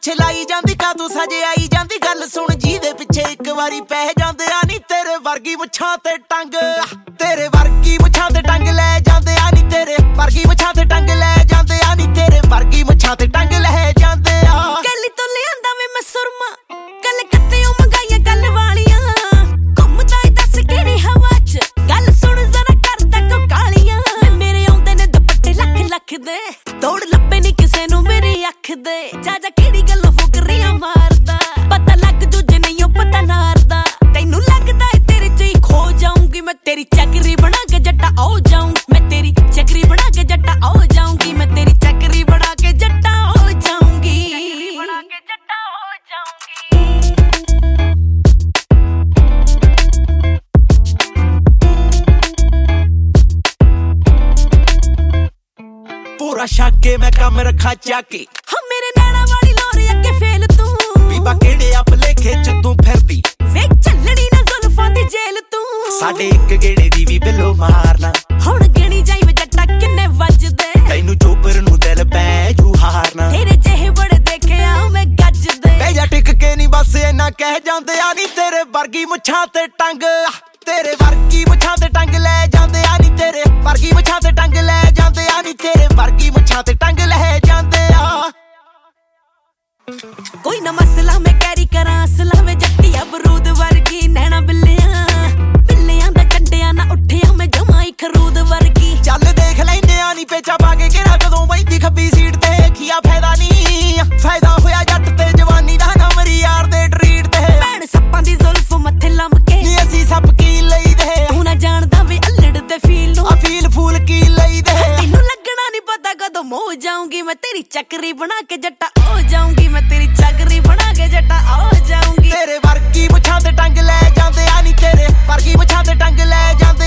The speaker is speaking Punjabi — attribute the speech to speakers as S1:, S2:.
S1: ਪਿੱਛੇ ਲਾਈ ਜਾਂਦੀ ਕਾ ਤੂੰ ਸਜੇ ਆਈ ਜਾਂਦੀ ਗੱਲ ਸੁਣ ਜੀ ਦੇ ਪਿੱਛੇ ਇੱਕ ਵਾਰੀ ਪੈ ਜਾਂਦੇ ਆ ਨੀ ਤੇਰੇ ਵਰਗੀ ਮੁੱਛਾਂ ਤੇ ਟੰਗ ਤੇਰੇ ਵਰਗੀ ਮੁੱਛਾਂ ਤੇ ਟੰਗ ਲੈ ਜਾਂਦੇ ਆ ਨੀ ਤੇਰੇ ਵਰਗੀ ਮੁੱਛਾਂ ਤੇ ਟੰਗ ਲੈ ਜਾਂਦੇ ਆ ਨੀ ਤੇਰੇ ਵਰਗੀ ਮੁੱਛਾਂ ਤੇ ਟੰਗ ਲੈ ਜਾਂਦੇ ਆ
S2: ਕੱਲੀ ਤੋਂ ਲਿਆਂਦਾ ਵੇ ਮੈਂ ਸੁਰਮਾ ਕੱਲ ਕੱਤਿਓ ਮੰਗਾਈਆਂ ਗੱਲ ਵਾਲੀਆਂ ਘੁੰਮਦਾ ਏ ਦੱਸ ਕਿਹੜੀ ਹਵਾ ਚ ਗੱਲ ਸੁਣ ਜ਼ਰਾ ਕਰਦਾ ਕੋ ਕਾਲੀਆਂ ਮੇਰੇ ਆਉਂਦੇ ਨੇ ਦੁਪੱਟੇ ਲੱਖ ਲੱਖ ਦੇ ਤੋੜ ਲੱਭੇ ਨੀ ਕਿਸੇ ਨੂੰ ਮੇਰੀ ਅੱਖ ਦੇ ਜਾ ਕਿਹੜੀ ਗੱਲੋਂ ਫੁਕਰੀਆਂ ਮਾਰਦਾ ਪਤਾ ਲੱਗ ਦੂਜੇ ਨਹੀਂ ਉਹ ਪਤਾ ਨਾਰਦਾ ਤੈਨੂੰ ਲੱਗਦਾ ਏ ਤੇਰੇ ਚ ਹੀ ਖੋ ਜਾਊਂਗੀ ਮੈਂ ਤੇਰੀ ਚੱਕਰੀ ਬਣਾ ਕੇ ਜੱਟਾ ਆਉ ਜਾਊਂ ਮੈਂ ਤੇਰੀ ਚੱਕਰੀ ਬਣਾ ਕੇ ਜੱਟਾ ਆਉ ਜਾਊਂਗੀ ਮੈਂ ਤੇਰੀ ਚੱਕਰੀ ਬਣਾ ਕੇ ਜੱਟਾ ਆਉ ਜਾਊਂਗੀ ਬਣਾ ਕੇ ਜੱਟਾ ਆਉ ਜਾਊਂਗੀ
S1: ਪੂਰਾ ਛਾਕੇ ਮੈਂ ਕੰਮ ਰੱਖਾ ਚਾਕੇ
S2: ਹਾਂ ਮੇਰੇ ਨੈਣਾ ਵਾਲੀ ਲੋਰੀ ਅੱਗੇ ਫੇਲ ਤੂੰ
S1: ਬੀਬਾ ਕਿਹੜੇ ਆ ਭਲੇਖੇ ਚ ਤੂੰ ਫਿਰਦੀ
S2: ਵੇਖ ਚੱਲਣੀ ਨਾ ਜ਼ੁਲਫਾਂ ਦੀ ਜੇਲ ਤੂੰ
S1: ਸਾਡੇ ਇੱਕ ਗੇੜੇ ਦੀ ਵੀ ਬਿੱਲੋ ਮਾਰਨਾ
S2: ਹੁਣ ਗਿਣੀ ਜਾਈ ਵੇ ਜੱਟਾ ਕਿੰਨੇ ਵੱਜਦੇ
S1: ਤੈਨੂੰ ਚੋਪਰ ਨੂੰ ਦਿਲ ਪੈ ਜੂ ਹਾਰਨਾ
S2: ਤੇਰੇ ਜਿਹੇ ਬੜੇ ਦੇਖਿਆ ਮੈਂ ਗੱਜਦੇ
S1: ਬਹਿ ਜਾ ਟਿਕ ਕੇ ਨੀ ਬਸ ਇੰਨਾ ਕਹਿ ਜਾਂਦੇ ਆ ਨੀ ਤੇਰੇ ਵਰਗੀ ਮੁੱਛਾਂ ਤੇ ਟੰਗ ਤੇਰੇ ਵਰਗੀ ਮੁੱਛਾਂ ਤੇ ਟੰਗ ਲੈ ਜਾਂਦੇ ਆ ਨੀ ਤੇਰੇ ਵਰਗੀ ਮੁੱਛਾਂ ਤੇ ਟੰਗ ਲੈ ਜਾਂਦੇ ਆ ਨੀ ਤੇਰੇ ਵਰਗੀ ਮੁੱਛਾਂ ਤੇ ਟੰਗ ਲੈ ਜਾਂਦੇ ਆ
S2: ਕੋਈ ਨਾ ਮਸਲਾ ਮੈਂ ਕੈਰੀ ਕਰਾਂ ਅਸਲਾ ਵੇ ਜੱਟੀਆ ਬਰੂਦ ਵਰਗੀ ਨੈਣਾ ਬਿੱਲਿਆਂ ਦਾ ਕੰਡਿਆਂ ਨਾ ਉੱਠਿਆ ਮੈਂ ਜਮਾਈ ਖਰੂਦ ਵਰਗੀ
S1: ਚੱਲ ਦੇਖ ਲੈਂਦੇ ਆ ਨੀ ਪੇਚਾ ਪਾ ਕੇ ਕਿਹੜਾ ਕਦੋਂ ਬੈਠੀ ਖੱਬੀ ਸੀਟ ਤੇ ਖੀਆ ਫਾਇਦਾ ਨਹੀਂ ਫਾਇਦਾ ਹੋਇਆ ਜੱਟ ਤੇ ਜਵਾਨੀ ਦਾ ਨਾ ਮਰੀ ਯਾਰ ਦੇ ਟਰੀਟ ਤੇ
S2: ਭੈਣ ਸੱਪਾਂ ਦੀ ਜ਼ੁਲਫ ਮੱਥੇ ਲੰਮ ਕੇ
S1: ਨੀ ਅਸੀਂ ਸੱਪ ਕੀ ਲਈਦੇ
S2: ਤੂੰ ਨਾ ਜਾਣਦਾ ਵੇ ਅਲੜ ਦੇ ਫੀਲ ਨੂੰ
S1: ਆ ਫੀਲ ਫੂਲ ਕੀ ਲਈਦੇ
S2: ਤੈਨੂੰ ਲੱਗਣਾ ਨਹੀਂ ਪਤਾ ਕਦੋਂ ਮੋ ਜਾਊਂਗੀ ਮੈਂ ਤੇਰੀ ਚੱਕਰੀ ਬਣਾ ਕੇ ਜੱਟਾ ਹੋ ਜਾਊਂਗੀ ਮੈਂ ਤੇਰੀ ਚੱਕਰੀ ਬਣਾ ਕੇ ਜੱਟਾ ਹੋ ਜਾਊਂਗੀ
S1: ਤੇਰੇ ਵਰਗੀ ਮੁੱਛਾਂ ਤੇ ਟੰਗ ਲੈ ਜਾਂਦੇ ਆ ਨੀ ਤੇਰੇ ਵਰਗੀ ਮੁੱਛਾਂ ਤੇ ਟੰਗ ਲੈ ਜਾਂਦੇ